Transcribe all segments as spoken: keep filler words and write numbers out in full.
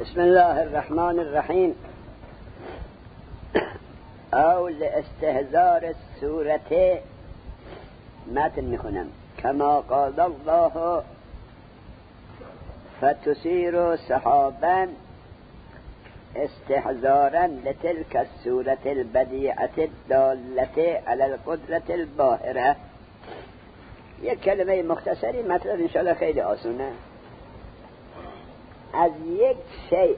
بسم الله الرحمن الرحیم. او لاستهزار السورة متن میخونم. کما قال الله فتثير سحابا استحزارا لتلك السورة البديعة الدالة على القدرة الباهرة. یک کلمه مختصری مطلب انشاءالله خیلی آسونه. از یک شیء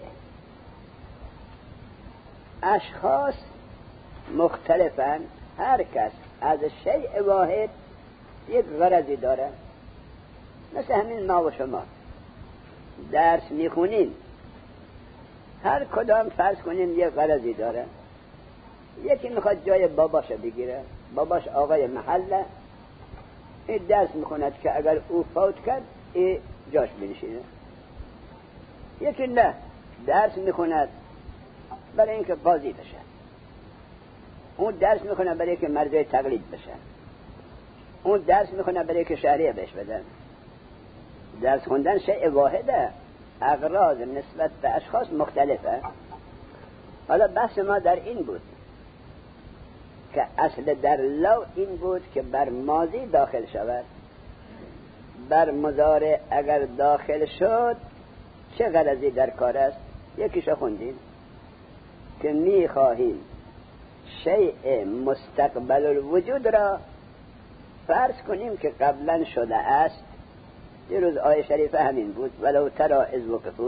اشخاص مختلفن، هر کس از شیء واحد یک غرضی داره. مثل همین ما و شما درس میخونیم، هر کدام فرض کنیم یک غرضی داره. یکی میخواد جای باباش بگیره، باباش آقای محله، این درس میخوند که اگر او فوت کرد این جاش بنشینه. یکی نه، درس میخوند برای اینکه قاضی بشه، اون درس میخوند برای اینکه مرجع تقلید بشه، اون درس میخوند برای اینکه شهریه بهش بدن. درس خوندن شیء واحده، اغراض نسبت به اشخاص مختلفه. حالا بحث ما در این بود که اصل در لو این بود که بر ماضی داخل شود، بر مضارع اگر داخل شد چه غرضی در کار است. یکیشو خوندیم که میخواهیم شیء مستقبل الوجود را فرض کنیم که قبلا شده است. دیروز آیه شریفه همین بود، ولو تری اذ وقفوا.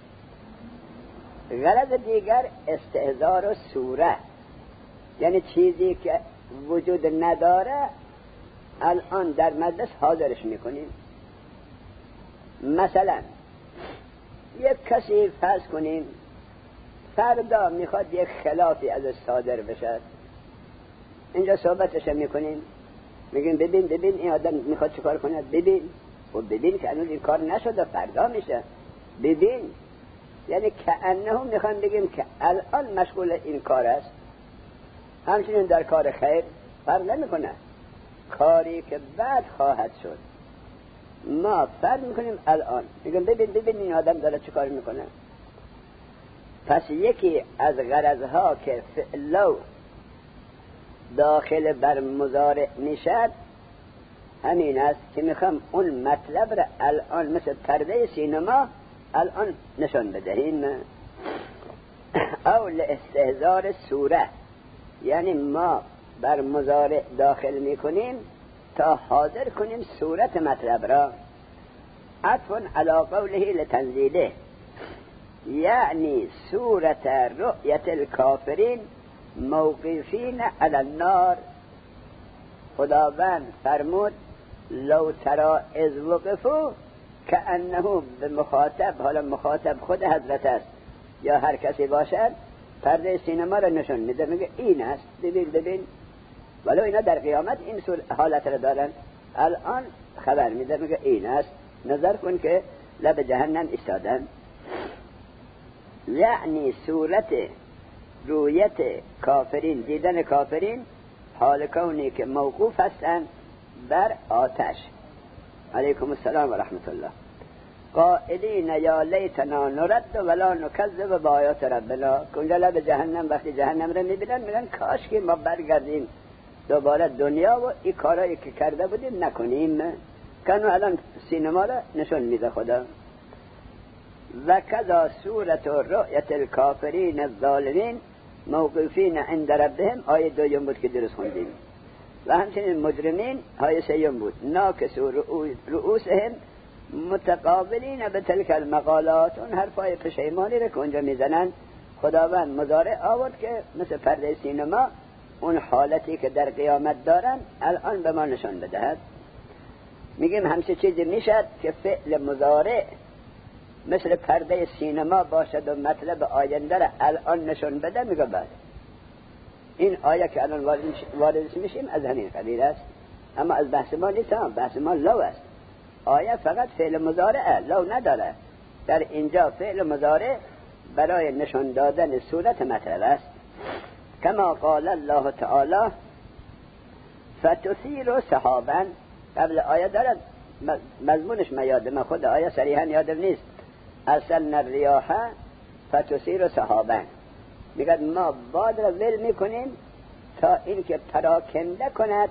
غرض دیگر استهزار و صوره، یعنی چیزی که وجود نداره الان در مجلس حاضرش میکنیم. مثلا یک کسی فرض کنیم فردا میخواد یک خلافی ازش صادر بشه، اینجا صحبتش میکنیم، میگیم ببین ببین این آدم میخواد چیکار کنه، ببین و ببین که هنوز این کار نشده، فردا میشه، ببین. یعنی کأنه میخوان بگیم که الان مشغول این کار است. همچنین در کار خیر فرق نمیکنه، کاری که بعد خواهد شد ما فرض میکنیم الان، میگم ببین ببین این آدم داره چه کار میکنه. پس یکی از غرضها که فعلو داخل بر مضارع میشد همین است که میخوام اون مطلب را الان مثل پرده سینما الان نشان بدهیم. او لاستهزار صوره، یعنی ما بر مضارع داخل میکنیم تا حاضر کنیم صورت مطلب را. عطف علی قوله لتنزیله، یعنی صورت رؤیت الکافرین موقفین علی النار. خداوند فرمود لو تری اذ وقفوا، کأنه به مخاطب، حالا مخاطب خود حضرت است یا هر کسی باشد، پرده سینما را نشان میده، میگه این است، ببین ببین. ولو اینا در قیامت این حالت را دارن، الان خبر میده میگه این است، نظر کن که لب جهنم ایستادن. یعنی صورت رویت کافرین، دیدن کافرین، حال کونی که موقوف هستند بر آتش. علیکم السلام و رحمت الله. قائلین یا لیتنا نرد ولا نکذب بآیات ربنا. کنجا لب جهنم وقتی جهنم را میبینن میگن کاش که ما برگردیم دوباره دنیا و این کارهایی که کرده بودیم نکنیم. کنو الان سینما را نشون میده خدا. و کذا صورت رؤیت الکافرین الظالمین موقوفین عند ربهم، آیه دویم بود که درست خوندیم. و همچنین مجرمین آیه سیوم بود، ناکسوا رؤوسهم متقابلین بتلک المقالات. اون حرفای پشیمانی را که اونجا میزنن خداوند مضارع آورد که مثل پرده سینما اون حالتی که در قیامت دارن الان به ما نشان بدهد. میگیم همچه چیزی میشد که فعل مضارع مثل پرده سینما باشد و مطلب آینده را الان نشان بده. میگه بعد این آیه که الان وارد میشیم از همین قبیل است، اما از بحث ما نیست، بحث ما لو است. آیه فقط فعل مضارع لو نداره، در اینجا فعل مضارع برای نشان دادن صورت مطلب است. کما قال الله تعالی فتثیر سحابا. قبل آیه دارد مضمونش ما یادم، خود آیه صریحا یادم نیست. ارسلنا الریاح فتسیر سحابا، میگه ما باد را ول میکنیم تا اینکه پراکنده کند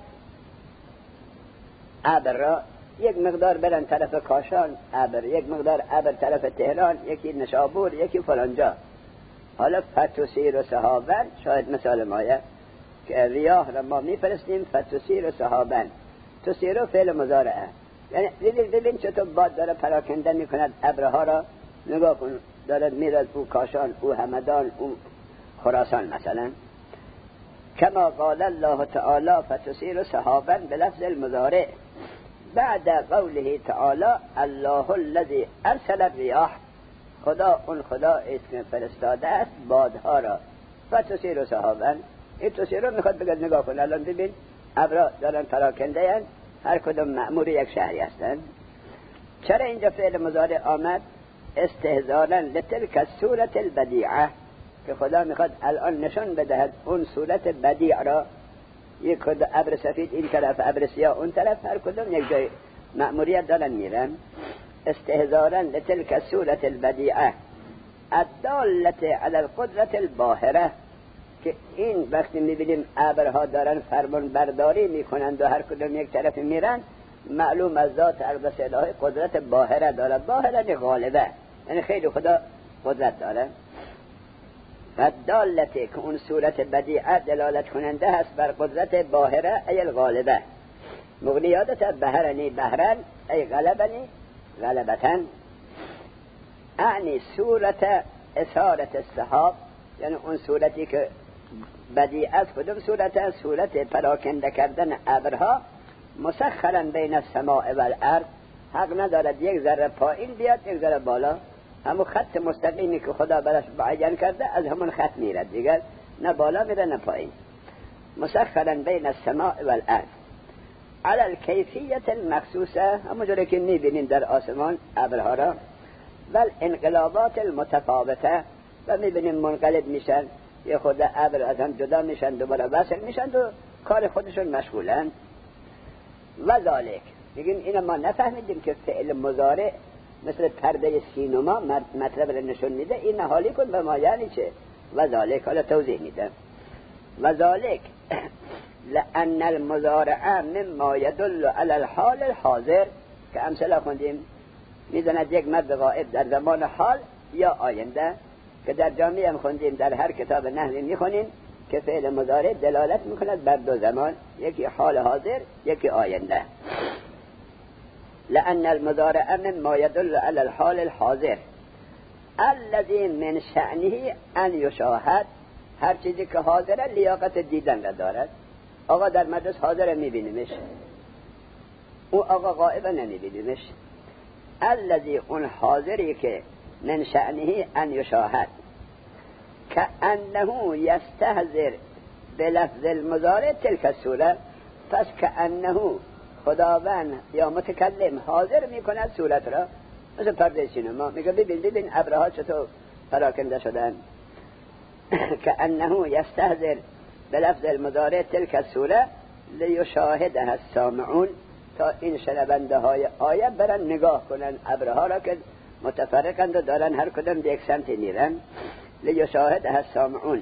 ابر را، یک مقدار برن طرف کاشان ابر، یک مقدار ابر طرف تهران، یکی نشابور، یکی فلانجا. حالا فتسیر سحابا شاید مثال مایه که ریاح را ما میفرستیم فتسیر سحابا، تسیر فعل مضارعه، یعنی ببین ببین چطور باد داره پراکنده میکند ابرها را. نگاه کن دارد میرد او کاشان، او همدان، او خراسان مثلا. کما قال الله تعالی فتسیر سحابا بلفظ المضارع بعد قوله تعالی الله الذي ارسل الرياح، خدا اون خدا است که فرستاده است بادها را. فتسیر سحابا، این تسیر رو میخواد بگه نگاه کن الان ببین ابرها دارن پراکنده هستند، هر کدام مأمور یک شهری هستند. چرا اینجا فعل مضارع آمد؟ استهزاءً لتلك الصورة البدیعه، که خدا میخواد الان نشان بدهد اون صورت بدیع را. یک کد ابر سفید این طرف، ابر سیاه اون طرف، هر کدام یک جای مأموریت دارن میرن. استهزاءً لتلك الصورة البدیعه الدالة على القدرة الباهره، که این وقتی میبینیم ابرها دارن فرمان برداری میکنند و هر کدام یک طرف میرن، معلوم از ذات اقدس الهی قدرت باهره داره. باهره غالبه، یعنی خیلی خدا قدرت داره. و دالته که اون صورت بدیعه دلالت کننده هست بر قدرت باهره ای الغالبه. مغنیادت بهرنی بهرن ای غلبنی غلبتن. اعنی صورت اثارت السحاب، یعنی اون صورتی که بدیع است. کدوم صورت است؟ صورت پراکنده کردن ابرها. مسخرا بین السماء و الارض، حق ندارد یک ذره پایین بیاد یک ذره بالا، همون خط مستقیمی که خدا براش معین کرده از همون خط میرد دیگر، نه بالا میره نه پایین. مسخرا بین السماء و الارض علی الکیفیت المخصوصه، همونجوری که میبینیم در آسمان ابرها را. و الانقلابات المتفاوته، و میبینیم منقلب میشن، یه خود ابر از هم جدا میشن دوباره وصل میشن و کار خودشون مشغولن. و ذالک، میگیم اینا ما نفهمیدیم که فعل مضارع مثل پرده سینما مطلب رو نشون میده. این حالی کن به ما یعنی چه؟ و ذالک حالا توضیح میده. و ذالک لأن المضارع مما يدل على الحال الحاضر، که امثله خوندیم میزند یک مرد غائب در زمان حال یا آینده، که در جامعه هم خوندیم، در هر کتاب نحوی میخونیم که فعل مضارع دلالت میکند بر دو زمان، یکی حال حاضر یکی آینده. لأن المضارع مما يدل على الحال الحاضر الذي من شأنه ان يشاهد، هر چیزی که حاضره لیاقت دیدن را دارد. آقا در مجلس حاضر میبینیمش، او آقا غائب نمیبینیمش. الذي اون حاضری که من شأنه ان يشاهد كأنه يستهزر بلفظ المضارع تلك الصورة، پس كأنه خداوند یا متکلم حاضر میکند صورت را، مثل پرده سینما. میگه ببین ببین ابرها چطور پراکنده شدن. كأنه يستهزر بلفظ المضارع تلك الصورة لیشاهدها السامعون، تا این شنونده های آیه برن نگاه کنن ابرها را که متفرقند و دارن هر کدام به یک سمت میرن. لیشاهدها السامعون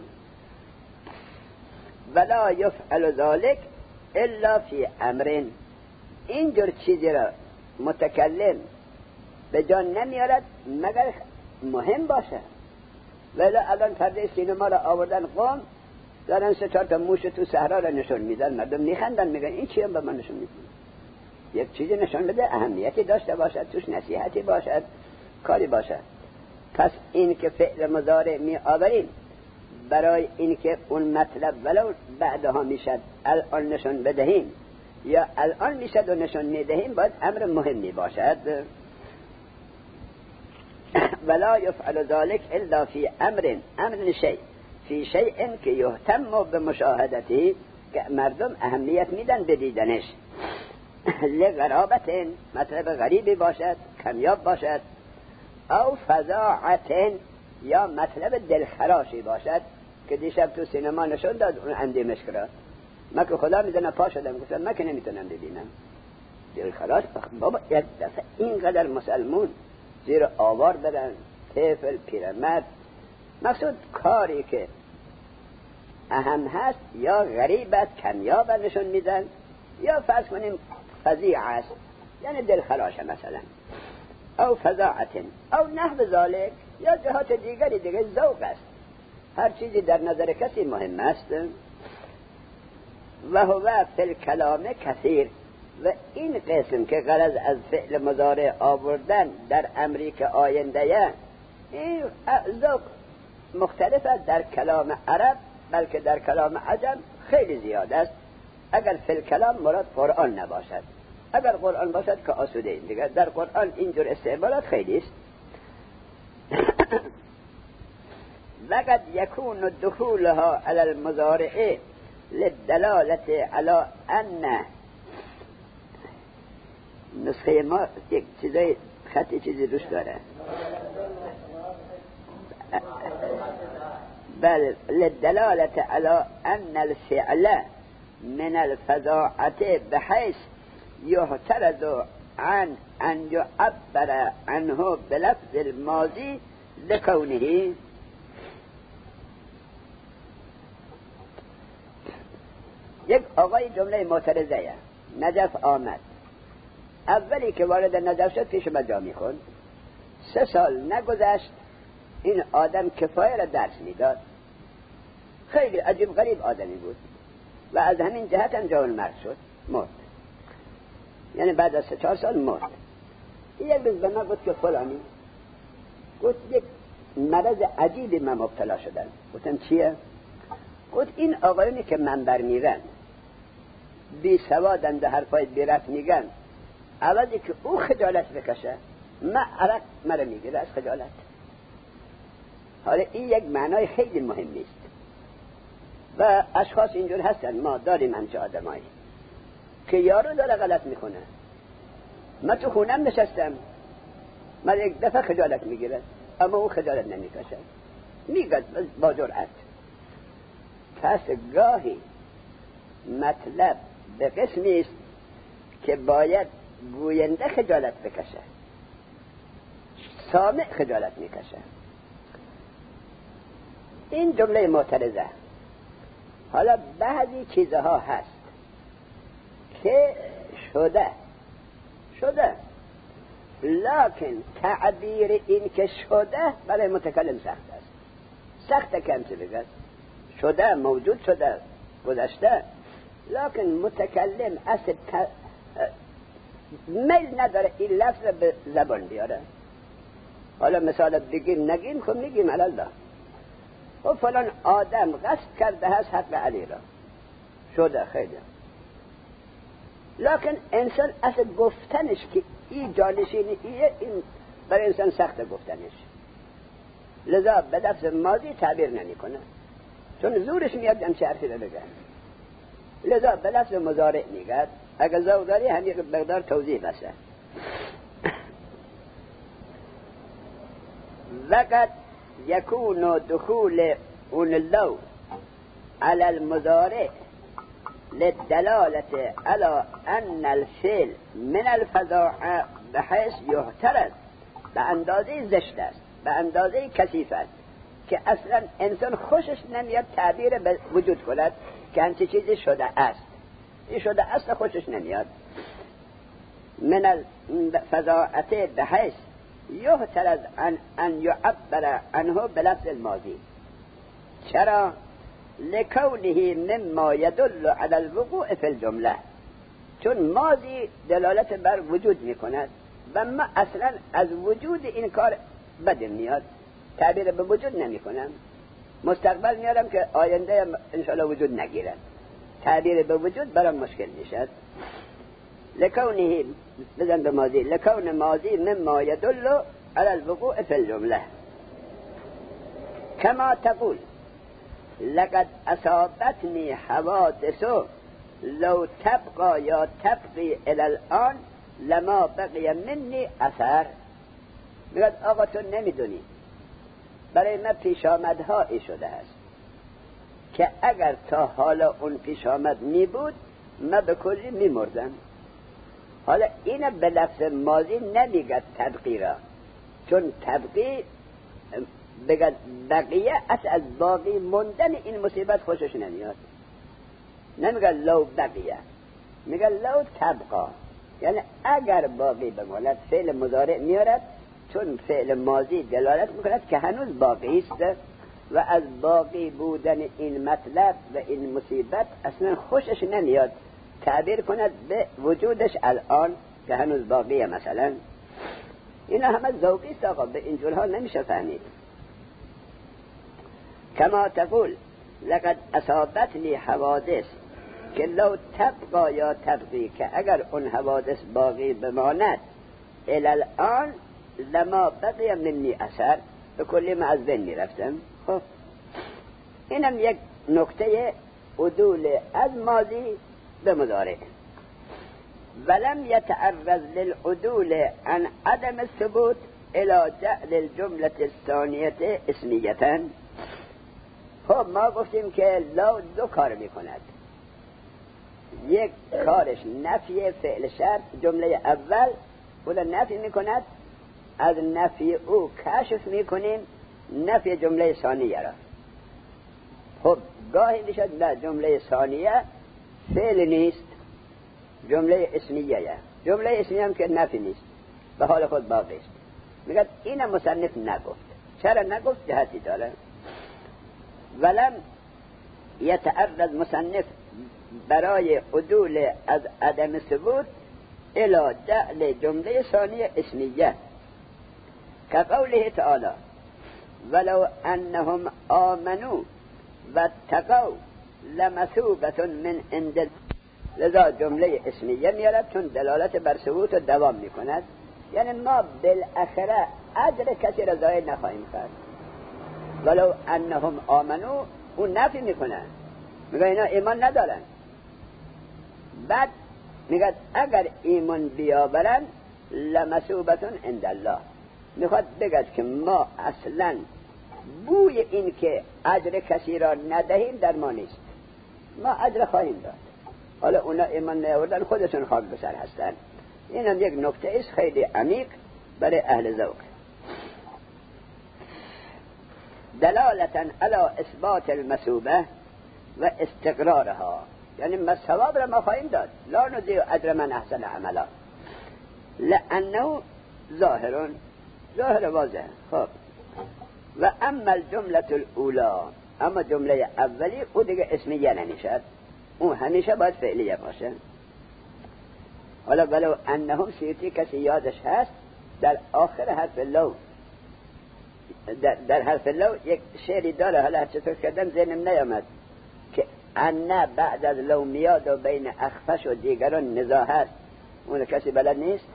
ولا یفعل ذلك الا فی امر، اینجور چیزی را متکلم به جان نمیارد مگر مهم باشه. ولی الان پرده سینما را آوردن قوم دارن سه چهار تا موش تو صحرا را نشون میدن، مردم میخندن میگن این چیه به من نشون میدن. یک چیزی نشون بده اهمیتی داشته باشد، توش نصیحتی باشد، کاری باشد. پس این که فعل مضارع می آوریم برای این که اون مطلب ولو بعدها میشد الان نشون بدهیم یا الان میشد و نشون میدهیم، باید امر مهمی باشد. ولا يفعل ذلك الا في امر امر شيء فی شیء که یهتم به مشاهدتی، که مردم اهمیت میدن به دیدنش. لغرابت، مطلب غریبی باشد، کمیاب باشد. او فظاعت، یا مطلب دلخراشی باشد که دیشب تو سینما نشون داد اون اندیمش کرد. من که خدا میدونه پا شدم گفتم من که نمیتونم ببینم. دلخراش بابا یک دفعه اینقدر مسلمون زیر آوار برن، طفل، پیرمرد، مقصود کاری که اهم هست یا غریبت کمیاب نشون میدن یا فرض کنیم فظیع است یعنی دلخراشه مثلا او فظاعت او نحو ذالک یا جهات دیگری دیگه ذوق است. هر چیزی در نظر کسی مهم است. و هو فی الکلام کثیر و این قسم که غرض از فعل مضارع آوردن در امری که آینده این ذوق مختلف است در کلام عرب بلکه در کلام عجم خیلی زیاد است. اگر فی الکلام مراد قرآن نباشد، اگر قرآن باشد که آسوده این دیگر. در قرآن اینجور استعمالات خیلی است. وقد یکون دخولها علی المضارع للدلالت علی ان نسخه ما یک چیزای خطی چیزی روش داره بل للدلالت علی ان الفعل من الفظاعت بحيث يعترض عن ان يعبر عنه بلفظ الماضي لكونه. یک آقای جمله معترضه نجف آمد، اولی که وارد نجف شد پیش من جا میخوند، سه سال نگذشت این آدم کفایه را درس میداد، خیلی عجیب غریب آدمی بود و از همین جهت هم جوان مرد شد، مرد، یعنی بعد از سه چهار سال مرد. یک روز به من گفت که فلانی، گفت یک مرض عجیبی من مبتلا شدن. گفتم چیه؟ گفت این آقایونی که منبر میرن بی سوادن ده حرفای بی رفت میگن، عوضی که او خجالت بکشه من عرق مرا میگیره از خجالت. حالا این یک معنای خیلی مهمی است و اشخاص اینجور هستن، ما داریم همچه آدمایی که یارو داره غلط میکنه، من تو خونم نشستم من یک دفعه خجالت میگیره اما او خجالت نمیکشه، میگه با جرأت. پس گاهی مطلب به قسمی است که باید گوینده خجالت بکشه، سامع خجالت میکشه. این جمله معترضه. حالا بعضی چیزها هست که شده شده لکن تعبیر این که شده برای متکلم سخت است. سخت کم چه بگد شده، موجود شده، گذشته، لکن متکلم اصل ت... میل نداره این لفظ به زبان بیاره. حالا مثال بگیم نگیم خب میگیم الله و فلان آدم قصد کرده هست حق علی را، شده خیلی، لکن انسان اصل گفتنش که این جانشینی ایه، این برای انسان سخت گفتنش، لذا به لفظ ماضی تعبیر نمی کنه چون زورش میاد همچه حرفی رو بگه، لذا به لفظ مضارع میگه. اگر ذوق داری هم یک مقدار توضیح بسه. وقت یکون دخول اون اللو على المضارع للدلالة على ان الفعل من الفظاعة بحيث يعترض، به اندازه زشت است، به اندازه کثیف است که اصلا انسان خوشش نمیاد تعبیر به وجود کند که همچه چیزی شده است. این شده است خوشش نمیاد. من الفظاعة بحيث يعترض عن ان يعبر عنه بلفظ الماضي. چرا؟ لکونه مما يدل على الوقوع في الجمله، چون ماضی دلالت بر وجود میکند و ما اصلا از وجود این کار بدم میاد، تعبیر به وجود نمی کنم. مستقبل میارم که آینده انشاءالله وجود نگیرد، تعبیر به وجود برام مشکل میشد. لکونه بزن به ماضی، لکون ماضی مما يدل على الوقوع في الجمله. كما تقول لقد اصابتني حوادث لو تبقى یا تبقی الى الان لما بقی منی اثر. میگه آقا تو نمیدونی برای من پیش آمدهایی شده است که اگر تا حالا اون پیش آمد می بود من به کلی می مردم. حالا اینه به لفظ ماضی نمیگه تبقی را، چون تبقی بگد بقیه از از باقی موندن این مصیبت خوشش نمیاد. نمیگه لو بقیه، میگه لو تبقا، یعنی اگر باقی بماند. فعل مضارع میارد چون فعل ماضی دلالت میکند که هنوز باقی است و از باقی بودن این مطلب و این مصیبت اصلا خوشش نمیاد تعبیر کند به وجودش الان که هنوز باقیه. مثلا اینا همه ذوقی است آقا، به این جورها نمیشه فهمید. کما تقول لقد اصابتنی حوادث که لو تبقا یا تبقی، که اگر اون حوادث باقی بماند الان لما بقی منی اثر، به کلی من از بین میرفتم. خب اینم یک نکته عدول از ماضی به مضارع. ولم يتعرض للعدول عن عدم الثبوت الى جعل الجملة الثانية اسمیة. خب ما گفتیم که لو دو کار میکند. یک کارش نفی فعل شرط، جمله اول خود نفی میکند، از نفی او کشف میکنیم نفی جمله ثانیه را. خب گاهی میشد نه جمله ثانیه فعل نیست، جمله اسمیه، جمله اسمیه هم که نفی نیست، به حال خود باقی است. میگه این مصنف نگفت. چرا نگفت؟ جهتی داره. ولم یتعرض مصنف برای عدول از عدم ثبوت الى جعل جمله ثانیه اسمیه، که قوله تعالی ولو انهم آمنوا واتقوا لمثوبة من عند. لذا جمله اسمیه میارد چون دلالت بر ثبوت و دوام میکند، یعنی ما بالاخره اجر کسی را ضایع نخواهیم کرد. ولو انهم آمنوا اون نفی میکنن، میگه اینا ایمان ندارن. بعد میگه اگر ایمان بیاورن لمثوبة عند الله، میخواد بگه که ما اصلا بوی این که اجر کسی را ندهیم در ما نیست، ما اجر خواهیم داد. حالا اونا ایمان نیاوردن خودشون خاک بسر هستن. این هم یک نکته است خیلی عمیق برای اهل ذوق. دلالتا علی اثبات المثوبه و استقرارها، یعنی ما ثواب را ما خواهیم داد. لا نضیع اجر من احسن عملا، لانه ظاهر ظاهر واضح. خب و اما الجمله الاولى، اما جمله اولی او دیگه اسمیه نمیشد، اون همیشه باید فعلیه باشه. حالا ولو انهم سیوطی کسی یادش هست در آخر حرف لو، در, در حرف لو یک شعری داره، حالا چطور کردم ذهنم نیامد، که ان بعد از لو میاد و بین اخفش و دیگران نزاع هست. اون کسی بلد نیست؟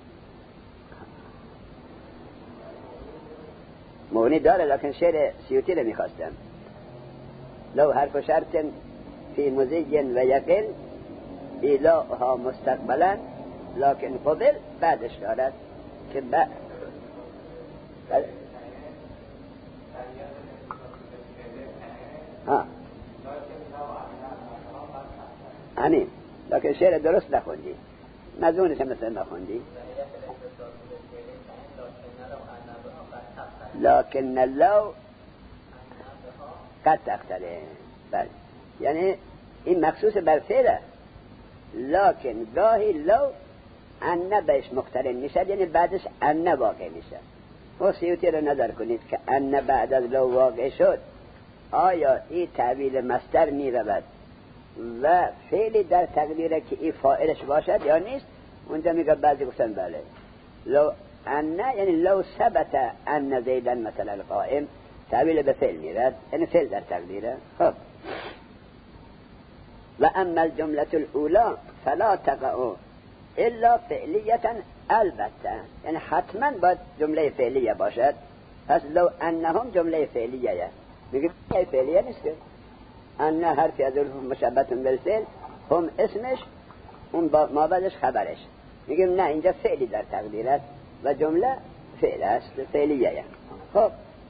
مغنی داره لکن شعر سیوطی رو میخواستم. لو حرف شرط فی مزین و یقل ایلاها مستقبلا لکن قبل، بعدش دارد که بعد ها همین، لکن شعر درست نخوندی، مزونش هم مثل نخوندی. لکن لو قد تختله، بله، یعنی این مخصوص بر فعله. لکن گاهی لو ان بهش مقترن میشه، یعنی بعدش ان واقع میشه. و سیوطی رو نظر کنید که ان بعد از لو واقع شد، آیا این تعبیل مصدر میرود و فعلی در تقدیره که این فاعلش باشد یا نیست؟ اونجا میگه بعضی گفتن بله. لو ان یعنی لو ثبت ان زیدن مثلا القائم، تعبیل به فعل میرد، یعنی فعل در تقدیره. خب و اما الجمله الاولى فلا تقع الا فعلیه، البته یعنی حتما باید جمله فعلیه باشد. پس لو انهم جمله فعلیه، میگه فعلیه نیست که ان حرفی از مشبهه بالفعل، هم اسمش، اون ما بعدش خبرش. میگیم نه، اینجا فعلی در تقدیر است و جمله فعل است، فعلیه. خب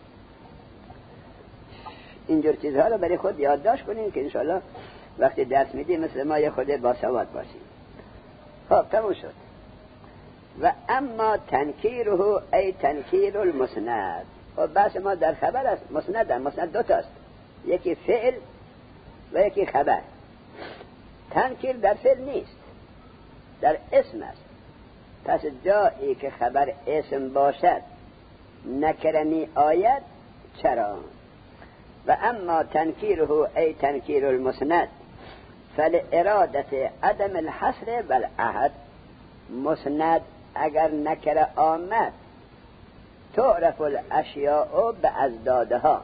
اینجور چیزها رو برای خود یادداشت کنیم که انشاءالله وقتی درس میدیم مثل ما یه خود باسواد باشیم. خب تموم شد. و اما تنکیره ای تنکیر المسند، و بحث ما در خبر است. مسند مسند دو تاست، یکی فعل و یکی خبر. تنکیر در فعل نیست، در اسم است. پس جایی که خبر اسم باشد نکره می آید. چرا؟ و اما تنکیره ای تنکیر المسند فلارادت عدم الحصر والعهد. مسند اگر نکره آمد تعرف الاشیاء بازدادها.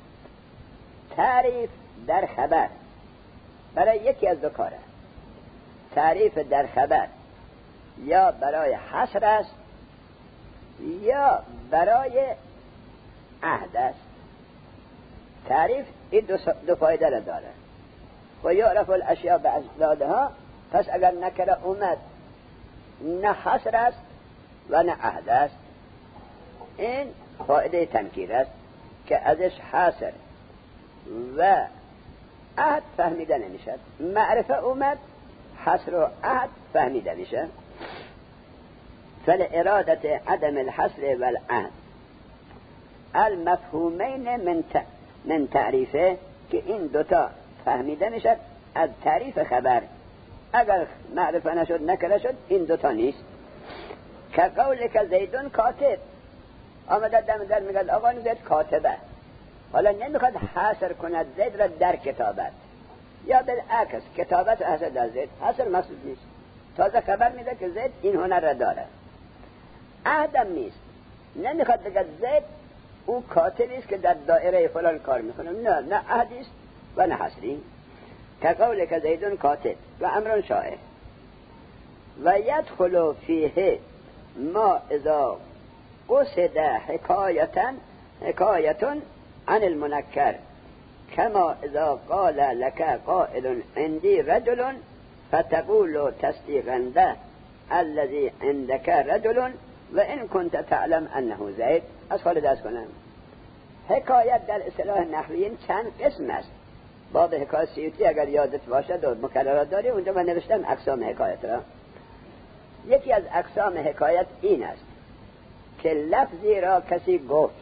تعریف در خبر برای یکی از دو کاره. تعریف در خبر یا برای حصر است یا برای عهد است. تعریف این دو, دو فایده را داره. و یعرف الاشیاء بازدادها، پس اگر نکره اومد نه حصر است و نه عهد است. این فایده تنکیر است که ازش حصر و عهد فهمیده نمیشد. معرفه اومد، حصر و عهد فهمیده میشه. فلارادت عدم الحصر والعهد المفهومین من من تعریفه، که این دوتا فهمیده میشد از تعریف خبر. اگر معرفه نشد نکره شد این دوتا نیست. که قول که زیدون کاتب آمده دم در میگد آقا زید کاتبه، حالا نمیخواد حصر کند زید را در کتابت، یا بالعکس کتابت حصر در زید، حصر مقصود نیست. تازه خبر میده که زید این هنر را داره. عهدم نیست، نمیخواد بگد زید او کاتبی است که در دایره فلان کار میکنه، نه نه عهدی است و نه حصری. که قول که زیدون کاتب و امرون شاعر. و یدخل فیه ما اذا قصد حکایتا حکایتون عن المنکر، کما اذا قال لك قائل عندي رجل فتقول تصدیقنده الذي عندك رجل و ان كنت تعلم انه زید. از خالد از کنم حکایت در اصطلاح نحویین چند قسم است. باب حکایت سیوطی اگر یادت باشد و مکررات داری اونجا من نوشتم اقسام حکایت را. یکی از اقسام حکایت این است که لفظی را کسی گفت،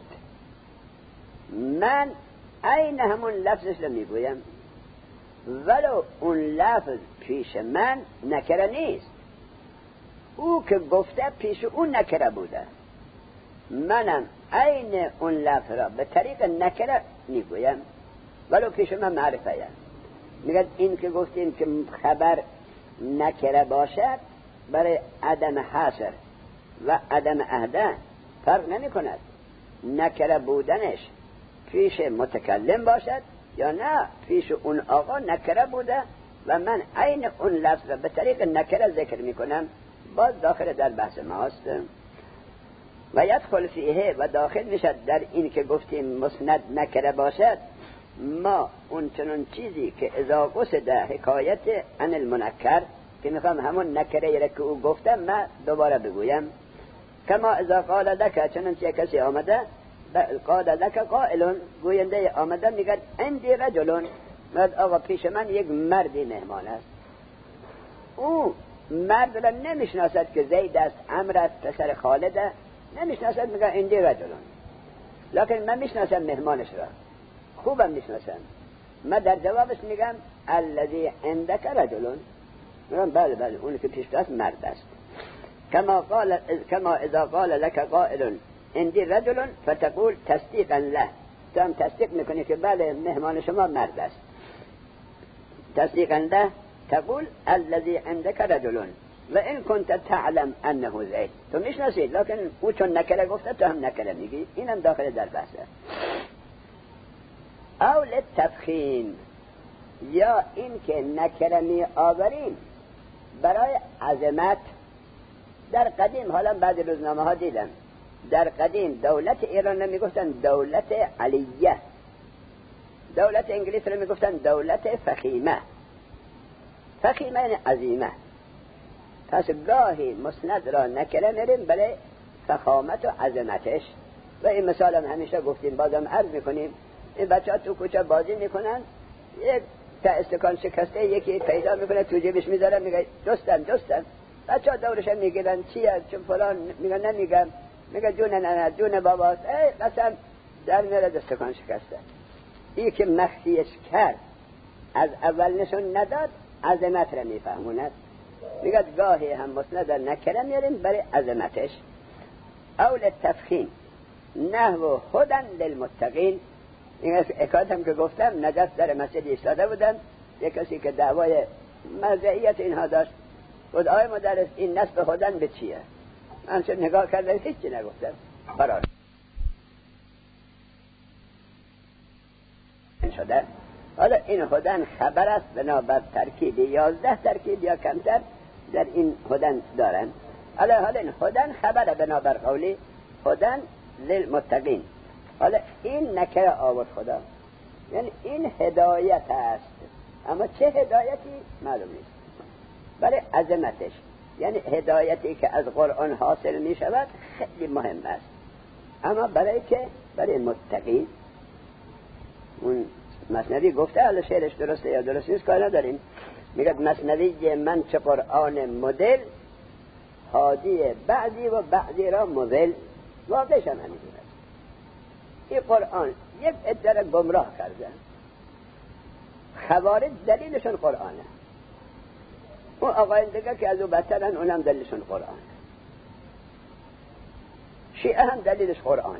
من عین همون لفظش رو میگویم ولو اون لفظ پیش من نکره نیست. او که گفته پیش اون نکره بوده، منم عین اون لفظ را به طریق نکره میگویم ولو پیش من معرفه ام. میگه این که گفتیم که خبر نکره باشد برای عدم حصر و عدم عهده فرق نمی کند. نکره بودنش پیش متکلم باشد یا نه پیش اون آقا نکره بوده و من عین اون لفظ را به طریق نکره ذکر میکنم، باز داخل در بحث ماست. و یدخل فیه و داخل میشد در این که گفتیم مسند نکره باشد ما اون چنون چیزی که اذا قصد حکایت عن المنکر، که میخوام همون نکره را که او گفتم من دوباره بگویم. کما اذا قال لك، چنان چه کسی آمده قال لك قائل، گوینده آمده میگه عندي رجل، میگه آقا پیش من یک مردی مهمان است. او مرد را نمیشناسد که زید است، عمرو است، پسر خالده، نمیشناسد، میگه عندي رجل. لکن من میشناسم مهمانش را، خوبم میشناسم. من در جوابش میگم الذي عندك رجل، میگم بله بله اون که پیش است مرد است. کما قال کما اذا قال لك قائل عندي رجل فتقول تصدیقا له، تو هم تصدیق میکنی که بله مهمان شما مرد است. تصدیقا له تقول الذي عندك رجل و ان كنت تعلم انه زید، تو میشناسی لکن او چون نکره گفته تو هم نکره میگی. اینم داخل در بحثه. او للتفخیم، یا این که نکره می آوریم برای عظمت. در قدیم، حالا بعد روزنامه ها دیدم، در قدیم دولت ایران رو میگفتن دولت علیه، دولت انگلیس رو میگفتن دولت فخیمه. فخیمه یعنی عظیمه. پس گاهی مسند را نکره میریم برای فخامت و عظمتش. و این مثال هم همیشه گفتیم، بازم عرض میکنیم. این بچه ها تو کوچه بازی میکنن، یک تا استکان شکسته یکی پیدا میکنه تو جیبش میذاره، میگه دوستم دوستم. بچه ها دورش میگیرن چیه چون فلان، میگه نمیگم، میگه جون نه جون باباست. ای قسم در میاره دستکان شکسته. این که مخفیش کرد از اول نشون نداد عظمت را میفهموند. میگد گاهی هم مسند نکره میاریم برای عظمتش. اول تفخیم نحو هدن للمتقین. این اکاد هم که گفتم نجف در مسجد ایستاده بودن، یک کسی که دعوای مرجعیت اینها داشت بود آی مدرس این نصب هدن به چیه؟ من چون نگاه کردم هیچی نگفتم فرار شده. حالا این هدن خبر است بنابر ترکیب یازده ترکیب یا کمتر در این هدن دارن. حالا حالا این هدن خبر بنابر قولی هدن للمتقین. حالا این نکره آورد خدا، یعنی این هدایت است، اما چه هدایتی معلوم نیست. برای عظمتش، یعنی هدایتی که از قرآن حاصل می شود خیلی مهم است، اما برای که برای متقین. اون مثنوی گفته، حالا شعرش درسته یا درست نیست کار نداریم، میگه مثنوی من چه قرآن مدل هادی بعضی و بعضی را مذل. واقعش هم همین است. این قرآن یک عده گمراه کرده. خوارج دلیلشون قرآنه، اون آقایان دیگه که از او بدترن اونم دلیلشون قرآنه. شیعه هم دلیلش قرآنه.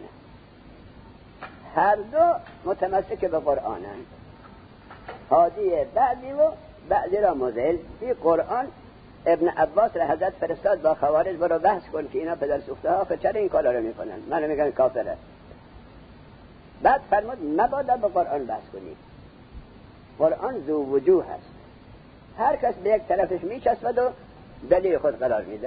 هر دو متمسک به قرآنه. هادی بعضی و بعضی را مذل. این قرآن ابن عباس را حضرت فرستاد با خوارج برو بحث کن که اینا پدر سوخته ها که چرا این کارا رو میکنن، منو میگن کافره. بعد فرمود مبادا به قرآن بحث کنید، قرآن ذو وجوه هست، هر کس به یک طرفش میچسبد و دلیل خود قرار میده.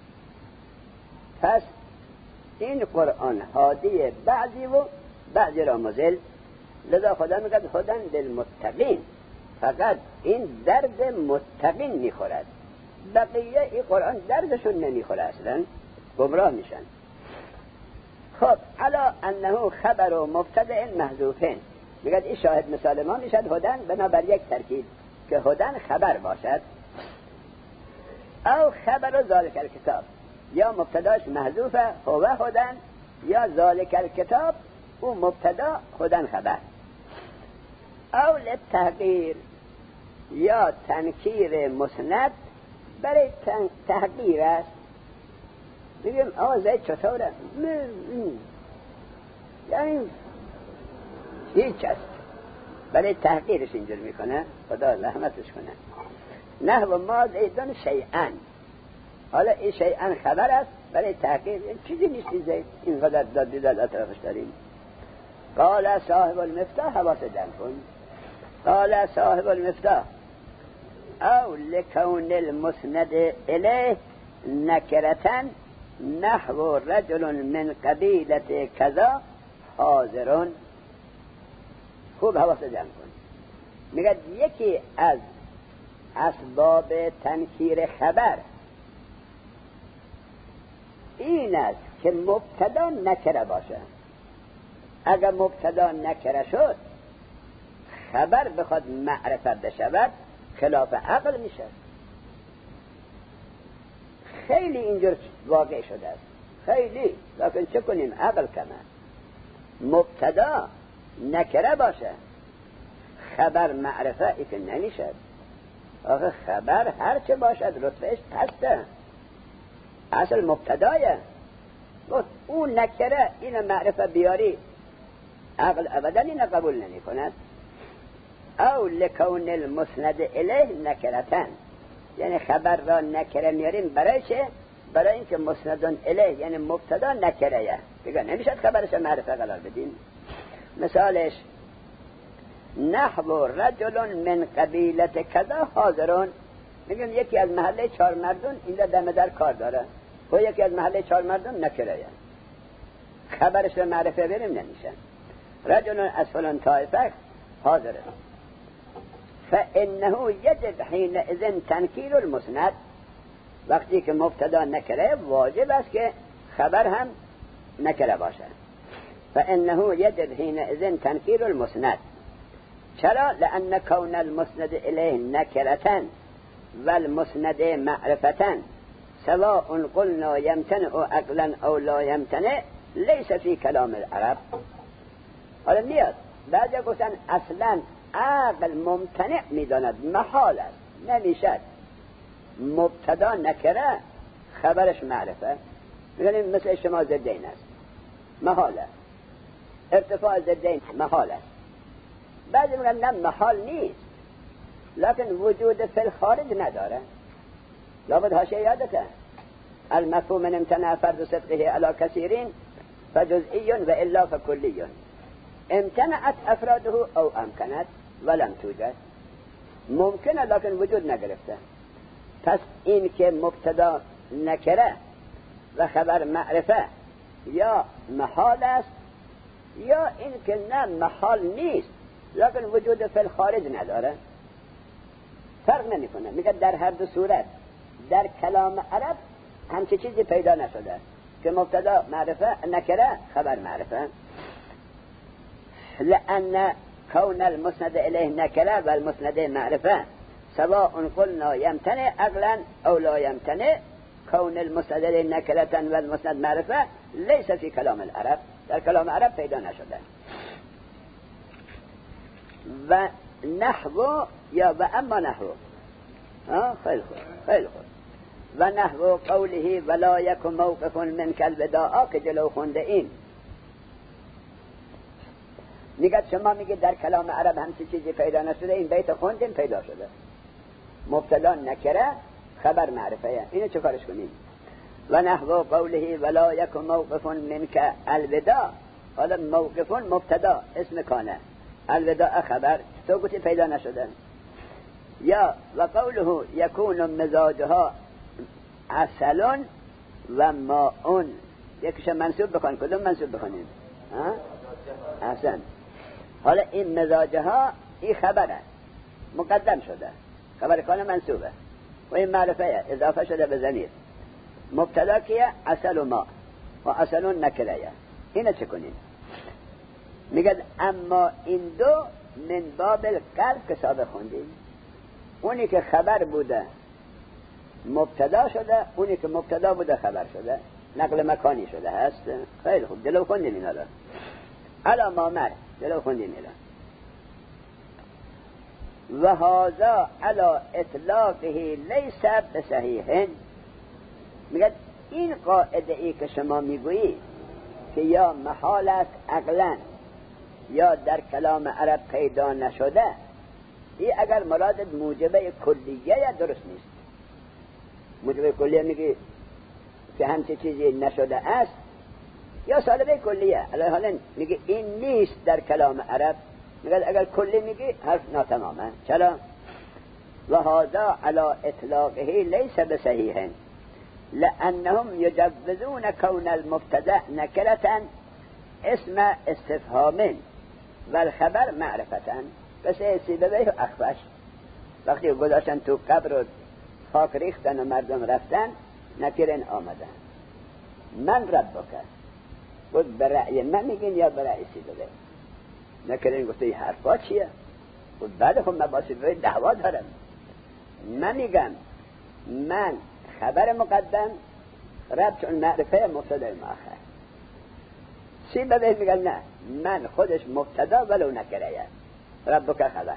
پس این قرآن هادی بعضی و بعضی را مذل. لذا خدا میگه هدن للمتقین، فقط این درد متقین میخورد، بقیه این قرآن دردشون نمیخوره، اصلا گمراه میشن. خب علا انه خبر و مبتدع محذوفین. میگه این شاهد مثال ما میشد هدن بنابر یک ترکیب که هدن خبر باشد، او خبر و ذالک الکتاب، یا مبتداش محذوفه هو هدن، یا ذالک الکتاب او مبتدا هدن خبر. او للتحقیر، یا تنکیر مسند برای تحقیر است. میگیم آقا زید چطوره؟ یعنی هیچ است، برای تحقیرش اینجور میکنه، خدا رحمتش کنه. نحو ما زیدان شیئن. حالا این شیئن خبر است برای تحقیر، چیزی نیستی زید اینقدر داد بیداد اطرافش داریم. قال صاحب المفتاح، حواس جمع کن. قال صاحب المفتاح او لکون المسند الیه نکرتن نحو رجل من قبیلت کذا حاضرون. خوب حواس جمع کن. میگه یکی از اسباب تنکیر خبر این است که مبتدا نکره باشه. اگر مبتدا نکره شد خبر بخواد معرفت بشود خلاف عقل میشه. خیلی اینجور واقع شده است، خیلی، لکن چه کنیم عقل کمه. مبتدا نکره باشه خبر معرفه ای که نمیشه. آخه خبر هر چه باشد رتبهش پسته، اصل مبتدایه. اون نکره این معرفه بیاری عقل ابدا این قبول نمی کند. او لکون المسند الیه نکرتن، یعنی خبر را نکره میاریم برای چه؟ برای اینکه مسندون الیه یعنی مبتدا نکره، دیگه نمیشد خبرش معرفه قرار بدیم. مثالش نحو رجل من قبیلت کذا حاضرون. میگم یکی از محله چهار مردون اینجا دم در کار داره، و یکی از محله چهار مردون نکره، خبرش را معرفه بریم نمیشه. رجل از فلان طایفه حاضره، فانه یجب حینئذ تنکیر المسند. وقتی که مبتدا نکره واجب است که خبر هم نکره باشه. فانه یجب حینئذ تنکیر المسند. چرا؟ لان کون المسند الیه نکرتن والمسند معرفتن سواء قلنا یمتنع عقلا او لا یمتنع لیس فی کلام العرب. حالا میاد بعضی گفتن اصلا عقل ممتنع میداند، محال است، نمیشد مبتدا نکره خبرش معرفه. میگن مثل اجتماع ضدین است، محال است. ارتفاع ضدین محال است. بعضی میگن نه محال نیست، لکن وجود فی الخارج نداره. لابد حاشیه یادته المفهوم من امتنع فرض صدقه علی کثیرین فجزئی و الا فکلی. امتنعت افراده او امکنت ولم توجد. ممکنه لکن وجود نگرفته. پس این که مبتدا نکره و خبر معرفه یا محال است، یا این که نه محال نیست لکن وجود فی الخارج نداره. فرق نمیکنه. میگه در هر دو صورت در کلام عرب همچه چیزی پیدا نشده که مبتدا معرفه نکره خبر معرفه. لأن كون المسند الیه نکره و المسند معرفه سواء قلنا يمتنع عقلا او لا يمتنع. كون المسند الیه نکرة و المسند معرفه ليس في كلام العرب، در کلام عرب پیدا نشده. و نحو یا و اما نحو خیلی خوب خیلی خوب و نحو قوله ولا یک موقف من کالوداع که جلو خونده این میگه شما میگه در کلام عرب همچی چیزی پیدا نشده، این بیت خوندیم پیدا شده. مبتدا نکره خبر معرفه، اینو چه کارش کنیم؟ و نحو قوله ولا یک موقف من کالوداع. حالا موقف مبتدا اسم کانه، الوداع خبر، تو گفتی پیدا نشده. یا و قوله یکون مزاجها عسل و ماء. یکیش منصوب بکن، کدوم منصوب بکنیم؟ احسن. حالا این مزاجها این خبره مقدم شده، خبر کانه منصوبه و این معرفه اضافه شده به ضمیر. مبتدا کیه؟ عسل و ماء و عسل نکره. اینو چه کنیم؟ میگه اما این دو من باب القلب که سابق خوندیم، اونی که خبر بوده مبتدا شده، اونی که مبتدا بوده خبر شده، نقل مکانی شده هست. خیلی خوب جلو خوندیم اینا را علا ما مر جلو خوندیم اینا. و هذا علا اطلاقه لیس بصحیح. میگه این قاعده ای که شما میگویی که یا محال است عقلا یا در کلام عرب پیدا نشده، این اگر مراد موجبه کلیه درست نیست. موجبه کلیه میگه که همچه چیزی نشده است، یا سالبه کلیه علیه حالا میگه این نیست در کلام عرب. میگه اگر کلی میگه حرف ناتمامه. چرا؟ و هذا علی اطلاقه لیس بصحیح لانهم یجوزون کون المبتدا نکرة اسم استفهام و الخبر معرفة. پس سیبه و اخفش وقتی گذاشتن تو قبر و خاک ریختن و مردم رفتن، نکرن آمدن. من ربک بود برای من میگین یا برای سیبه؟ نکرن گفته این حرفا چیه؟ بود بعد خب من با سیبه دعوا دارم. من میگم من خبر مقدم، رب چون معرفه مبتدا مؤخر. سیبه میگن نه، من خودش مبتدا ولو نکره ربک خبر.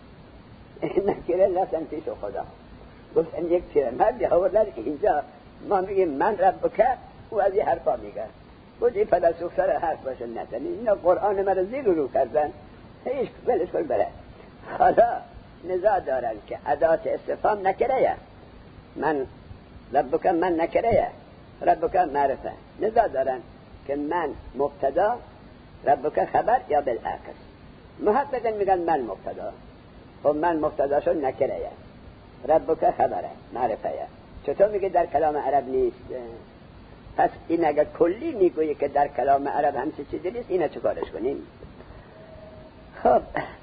نکره لسن پیش خدا. گفتن یک پیرمردی آوردن اینجا، ما میگیم من ربک، او از این حرفا میگه. بود این فلسوف سر حرف باشه نتنی. اینا قرآن مرا زیر رو کردن، هیچ ولش کن بره. حالا نزاع دارن که ادات استفهام نکره، من ربک من نکره، ربک معرفه. نزاع دارن که من مبتدا ربک خبر یا بالعکس. محققا میگن من مبتدا، و من مبتدا شد نکره، ربک خبره معرفه. چطور میگه در کلام عرب نیست؟ پس این اگر کلی میگویه که در کلام عرب همچه چیزی نیست، اینه چه کارش کنیم؟ خب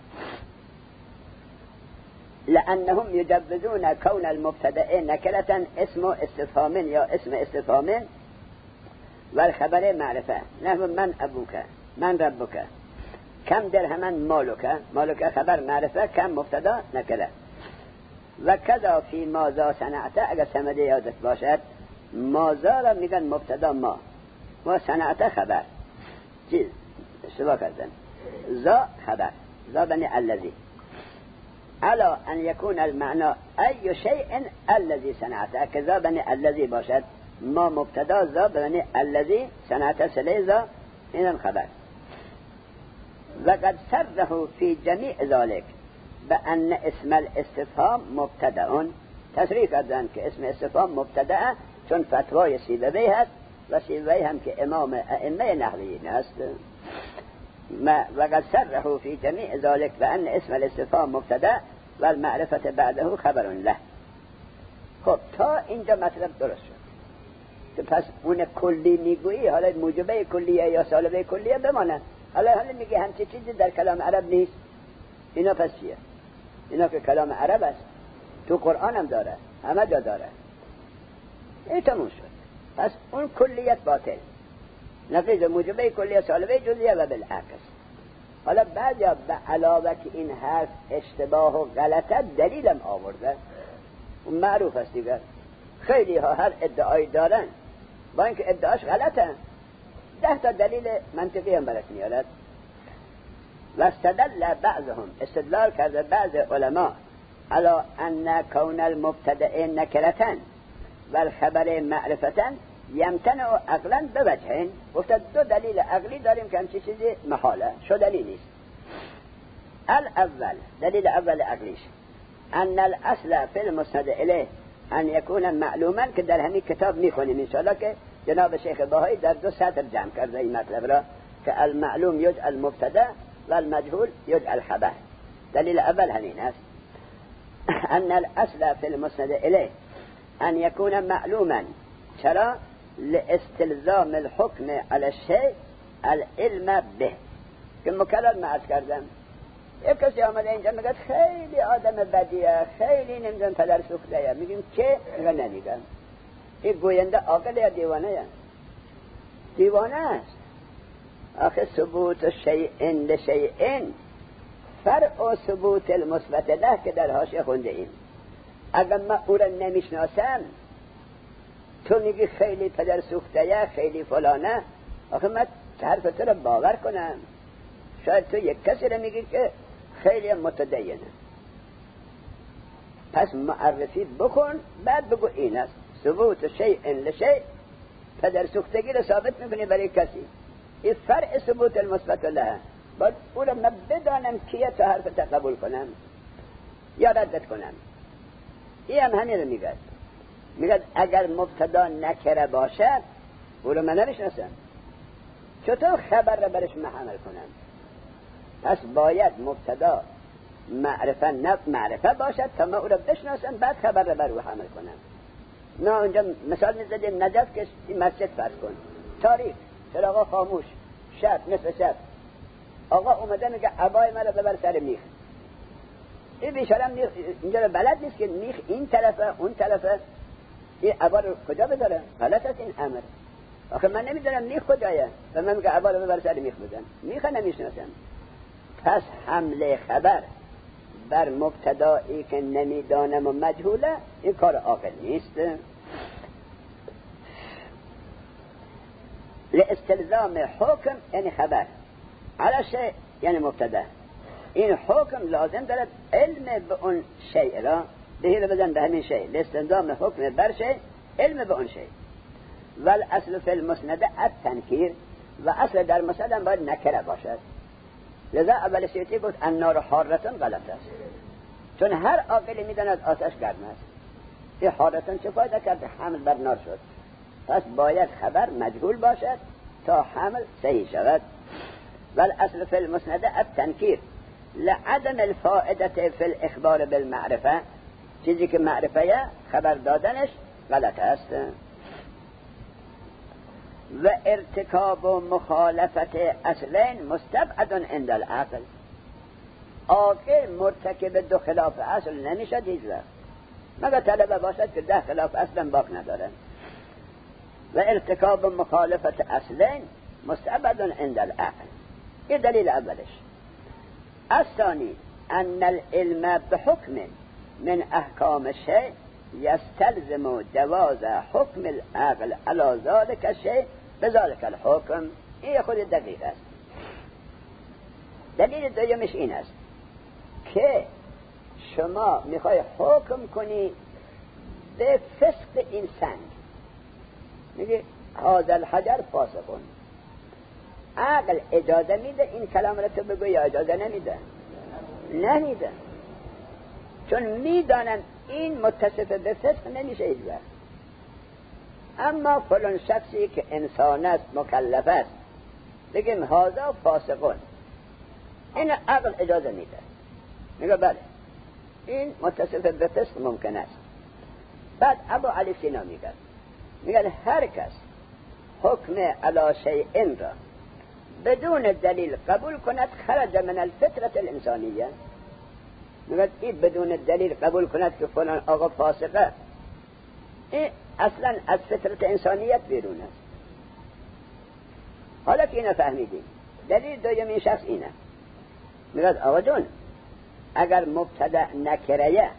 لانهم یجوزون کون المبتدا نکرة اسم استفهام یا اسم استفهام و الخبر معرفه. نحو من ابوک من ربک کم درهمن مالک، مالک خبر معرفه، کم مبتدا نکره. و کذا فی مازا صنعته، اگر سمده یادت باشد مازا را میگن مبتدا ما و صنعته خبر. چیز اشتباه کردن. ذا خبر، ذا بني الذي، على ان يكون المعنى ای شیء الذي صنعته، که ذا بني الذي باشد، ما مبتدا ذا بني الذي صنعته سلی ذا این خبر. وقد صرحوا في جميع ذلك بأن اسم الاستفهام مبتدأ، تصریح کردن که اسم استفهام مبتدأ، چون فتوای سیبوی هست و سیبوی هم که امام ائمه نحویین هست. وقد صرحوا في جميع ذلك بأن اسم الاستفهام مبتدأ والمعرفة بعده خبر له. خب تا اینجا مطلب درست شد که پس اون کلی میگویی حالا موجبه کلیه یا سالبه کلیه بمانه. حالا حالا میگه همچی چیزی در کلام عرب نیست، اینا پس چیه؟ اینا که کلام عرب است، تو قرآن هم داره، همه جا داره، این تموم شد. پس اون کلیت باطل، نقیض موجبه کلیه سالبه جزیه و بالعکس. حالا بعد یا به علاوه که این حرف اشتباه و غلطه دلیلم آورده، اون معروف است دیگر. خیلی ها هر ادعایی دارن با اینکه ادعاش غلطه، ده تا دلیل منطقی هم برات میارد. و استدل بعضهم، استدلال کرده بعض علما على ان کون المبتدأ نکرتن و الخبر معرفتن یمتنع عقلا بوجهین. گفته دو دلیل عقلی داریم که همچی چیزی محاله، شدنی نیست. الاول، دلیل اول عقلیش، ان الاصل فی المسند الیه ان یکون معلوما، که در همین کتاب میخونیم انشاءالله که جناب شیخ بهایی در دو سطر جمع کرده این مطلب را که المعلوم یجعل مبتدا و المجهول یجعل خبر. دلیل اول همین است، ان الاصل فی المسند الیه ان یکون معلوما. چرا؟ لاستلزام الحکم علی الشیء العلم به. که مکرر معرض کردم، یک کسی آمده اینجا میگه خیلی آدم بدیه، خیلی نمیدون پدر سوختهیه، میگیم که اگر نمیگم این گوینده عاقل یا دیوانه؟ دیوانه است. آخه ثبوت شیء لشیء فرع و ثبوت المثبت له که در حاشیه خونده ایم. اگر من او را نمیشناسم، تو میگی خیلی پدر سوختهیه، خیلی فلانه، آخه من حرف تو را باور کنم؟ شاید تو یک کسی را میگی که خیلی متدینه، پس معرفی بکن بعد بگو این است. ثبوت شیء لشیء، پدر سوختگی را ثابت میکنی برای کسی، این فرع ثبوت المثبت له. باید او را من بدانم کیه تا حرف تا قبول کنم یا ردت کنم. این هم همین رو میگه، میگه اگر مبتدا نکره باشد او را من نمیشناسم، چطور خبر را برش محمل کنم؟ پس باید مبتدا معرفه نه معرفه باشد تا من او را بشناسم، بعد خبر را بر او حمل کنم. نه اونجا مثال میزدیم نجف که مسجد فرض کن، تاریک، چراغا خاموش، شب نصف شب، آقا اومده میگه عبای من را ببر سر میخ. این بیچاره میخ اینجا بلد نیست که میخ این طرفه اون طرفه، این عبا رو کجا بذاره؟ غلط است این امر. آخه من نمیدونم میخ کجایه و من میگه عبا رو ببر سر میخ بزن، میخ نمیشناسم. پس حمله خبر بر مبتدایی که نمیدانم و مجهوله این کار عاقل نیست. لاستلزام حکم یعنی خبر علی شیء یعنی مبتدا، این حکم لازم دارد علم به اون شیء را بهی رو بزن به همین شیء. لاستلزام حکم بر شیء علم به اون شیء. والاصل فی المسند التنکیر، و اصل در مسند باید نکره باشد. لذا اول سیوطی گفت النار حارتون غلط است، چون هر عاقلی میداند آتش گرم است. این حارتون چه فایده کرد؟ حمل بر نار شد. پس باید خبر مجهول باشد تا حمل صحیح شود. والاصل فی المسند التنکیر لعدم الفائده فی الاخبار بالمعرفه، چیزی که معرفه خبر دادنش غلط است. و ارتکاب و مخالفت اصلین مستبعد عند العقل، عاقل مرتکب دو خلاف اصل نمیشد هیچ وقت، مگر طلبه باشد که ده خلاف اصلا باق نداره. و ارتکاب و مخالفت اصلین مستبعد عند العقل، این دلیل اولش. الثانی ان العلم بحکم من احکام الشیء یستلزم جواز حکم العقل علی ذلك الشیء بذلك الحکم. این خود دقیق است. دلیل دومش این است که شما میخوای حکم کنی به فسق این سنگ، میگه هذا الحجر فاسقون. عقل اجازه میده این کلام را تو بگو یا اجازه نمیده؟ نمیده، چون میدانم این متصف به فسق نمیشه هیچ وقت. اما فلان شخصی که انسان است، مکلف است، بگیم هذا فاسقون، این عقل اجازه میده، میگه بله این متصف به فسق ممکن است. بعد ابو علی سینا میگه میگه هر کس حکم علی شیء را بدون دلیل قبول کند خرج من الفطرة الانسانیه. میگه این بدون دلیل قبول کند که فلان آقا فاسقه، این اصلا از فطرت انسانیت بیرون است. حالا که اینو فهمیدیم، دلیل دوم شخص اینه، میگه آقا جون اگر مبتدا نکره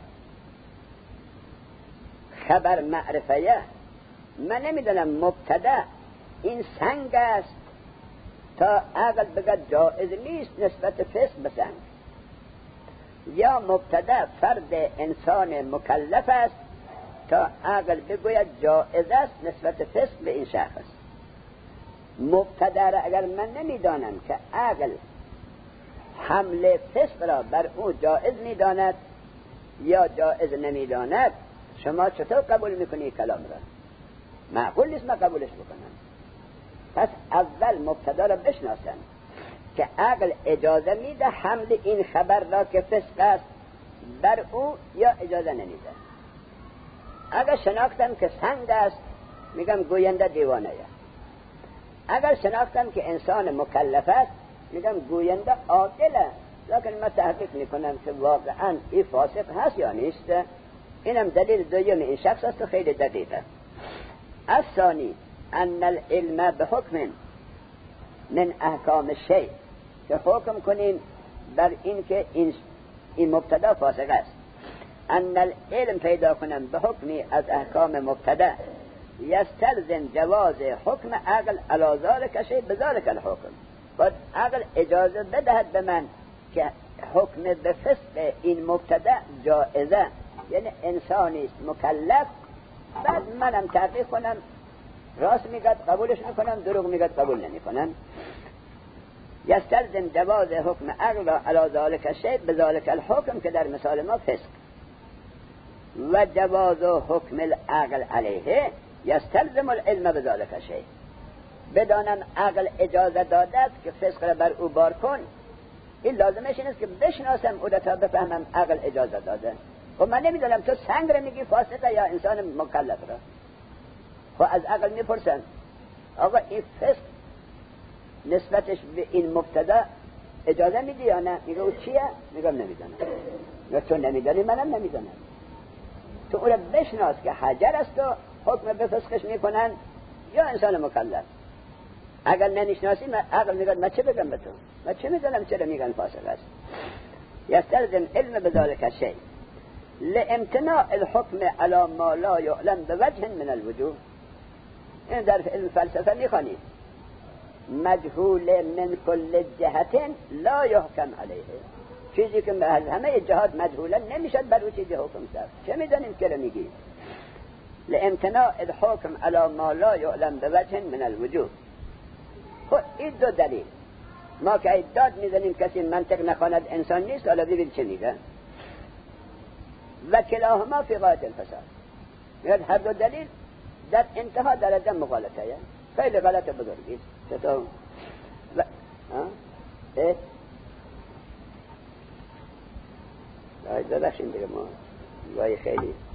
خبر معرفه، من نمیدونم مبتدا این سنگ است تا عقل بگه جائز نیست نسبت فسق به سنگ، یا مبتدا فرد انسان مکلف است تا عقل بگوید جائز است نسبت فسق به این شخص. مبتدا را اگر من نمیدانم که عقل حمل فسق را بر او جائز میداند یا جائز نمیداند، شما چطور قبول میکنی کلام را؟ معقول نیست ما قبولش بکنم. پس اول مبتدا را بشناسن که عقل اجازه میده حمل این خبر را که فسق است بر او یا اجازه نمیده. اگر شناختم که سنگ است، میگم گوینده دیوانه است. اگر شناختم که انسان مکلف است، میگم گوینده عاقل است. لیکن من تحقیق میکنم که واقعا این فاسق هست یا نیست. اینم دلیل دوم این شخص است و خیلی دقیقه. الثانی ان العلم بحکم من احکام الشیء، که حکم کنیم بر این که این, این مبتدا فاسق است. ان العلم پیدا کنم به حکمی از احکام مبتدا یستلزم جواز حکم عقل علی ذلک شیء بذلک الحکم. باید عقل اجازه بدهد به من که حکم به فسق این مبتدا جائزه، یعنی انسانی است مکلف، بعد منم تحقیق کنم راست میگد قبولش میکنم، دروغ میگد قبول نمیکنم. یستلزم جواز حکم عقل علی ذلک شیء بذلک الحکم، که در مثال ما فسق، و جواز حکم العقل علیه یستلزم العلم بذلک شیء. بدانم عقل اجازه داده که فسق را بر او بار کن، این لازمش این است که بشناسم او را تا بفهمم عقل اجازه داده. و من نمیدونم تو سنگ را میگی فاسقه یا انسان مکلف را. و از عقل میپرسن آقا این فسق نسبتش به این مبتدا اجازه میدی یا نه؟ میگه او چیه؟ میگم نمیدونم. میگه تو نمیدانی منم نمیدونم. تو او را بشناس که حجر است و حکم به فسقش میکنن یا انسان مکلف. اگر نمیشناسی من عقل میگه من چه بگم به تو؟ من چه میدونم چرا میگن فاسق است؟ یستلزم علم بذلک شیء لامتناع الحکم علی ما لا یعلم بوجه من الوجوه. این در علم فلسفه میخوانید مجهول من کل جهت لا یحکم علیه، چیزی که از همه جهات مجهولا نمیشد بر او چیزی حکم زد. چه میدانیم که میگی؟ لامتناع الحکم علی ما لا یعلم بوجه من الوجوه. خب این دو دلیل ما که ایداد میزنیم کسی منطق نخواند انسان نیست. حالا ببین چه میگه. و کلاهما فی غایت الفساد. میگه هر دو دلیل در انتها درجه مغالطه، خیلی غلط بزرگی است. چطور؟ و اه اه ببخشید دیگه ما وای خیلی